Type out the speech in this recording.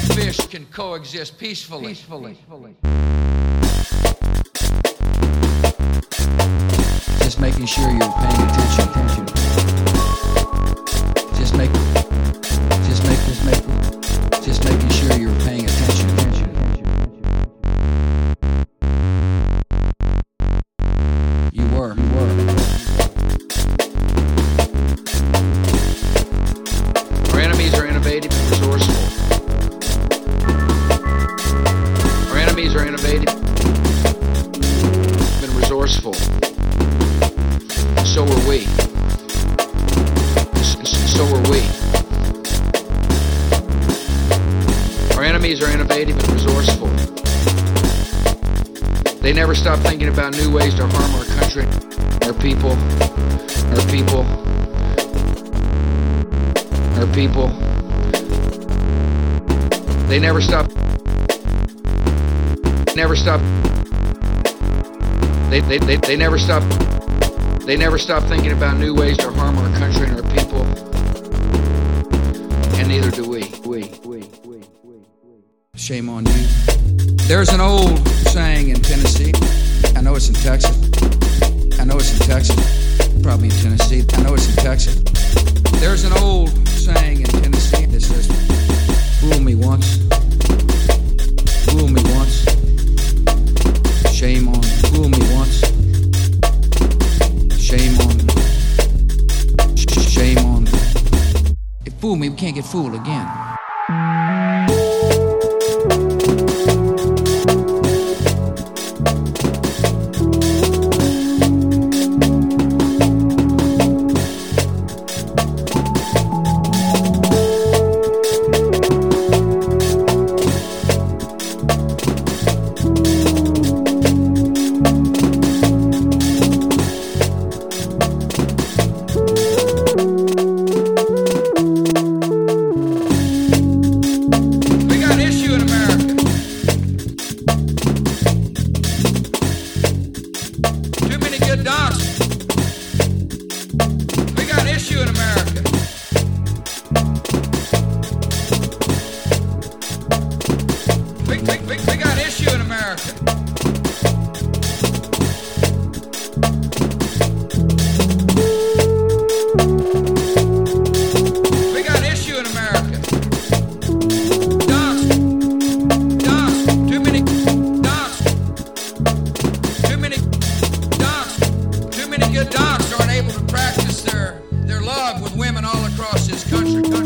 fish can coexist peacefully. Just making sure you're paying attention. Just making sure you're paying attention. You were. Our enemies are innovative and resourceful. Our enemies are innovative and resourceful. So are we. So are we. Our enemies are innovative and resourceful. They never stop thinking about new ways to harm our country, our people, our people, our people. They never stop. Never stop. They never stop. They never stop thinking about new ways to harm our country and our people. And neither do we. Shame on you. There's an old saying in Tennessee. I know it's in Texas. Probably in Tennessee. I know it's in Texas. There's an old saying in Tennessee that says, fool me once. Shame on. Fool me once. Shame on. If fool me, we can't get fooled again. Good docs aren't able to practice their love with women all across this country.